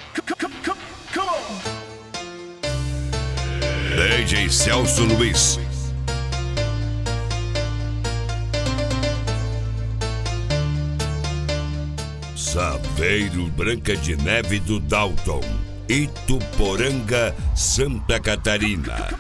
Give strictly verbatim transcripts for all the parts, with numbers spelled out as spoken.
D J Celso Luiz. Saveiro Branca de Neve do Dalton, Ituporanga, Santa Catarina.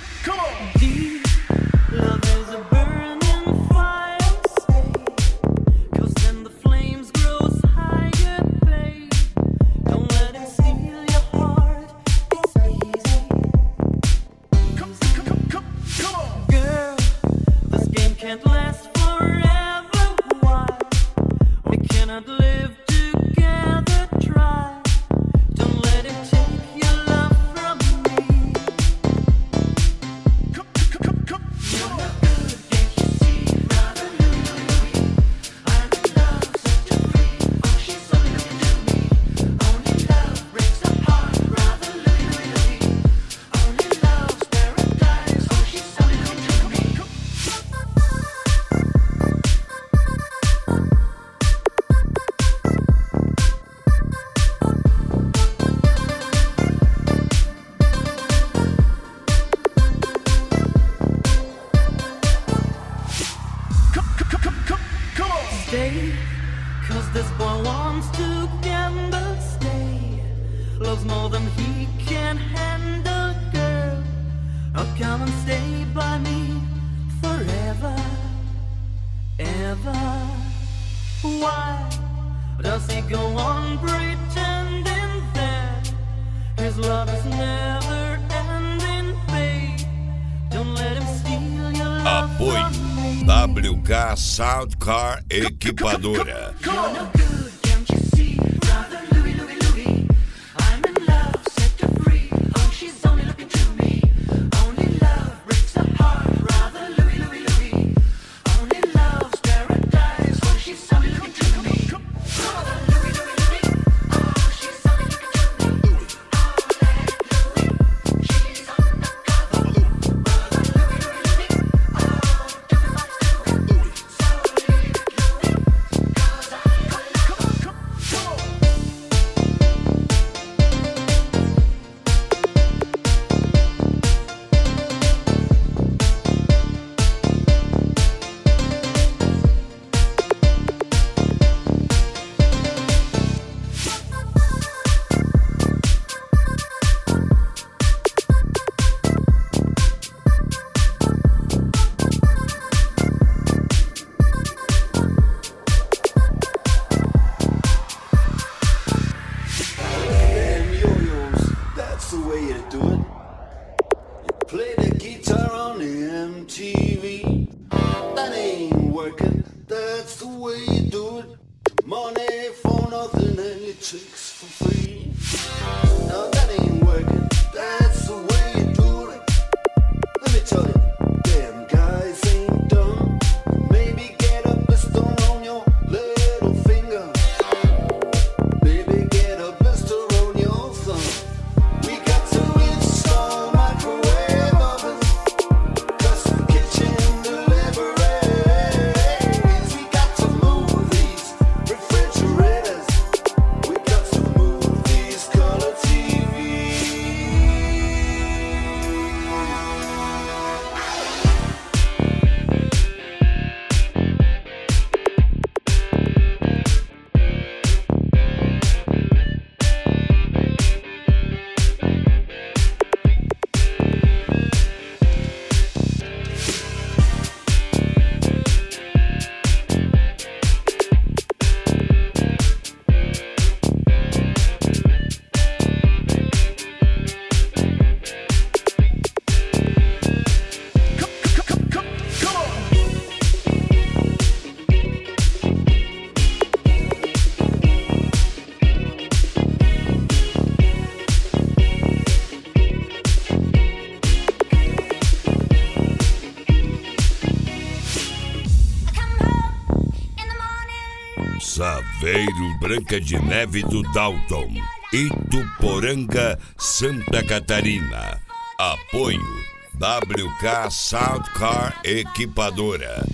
Cause this boy wants to gamble, stay. Loves more than he can handle, girl. Oh, come and stay by me forever, ever. Why does he go on pretending that his love is never ending, babe? Don't let him steal your love. Apoio W K Sound Car Equipadora. Saveiro Branca de Neve do Dalton, Ituporanga, Santa Catarina. Apoio W K Sound Car Equipadora.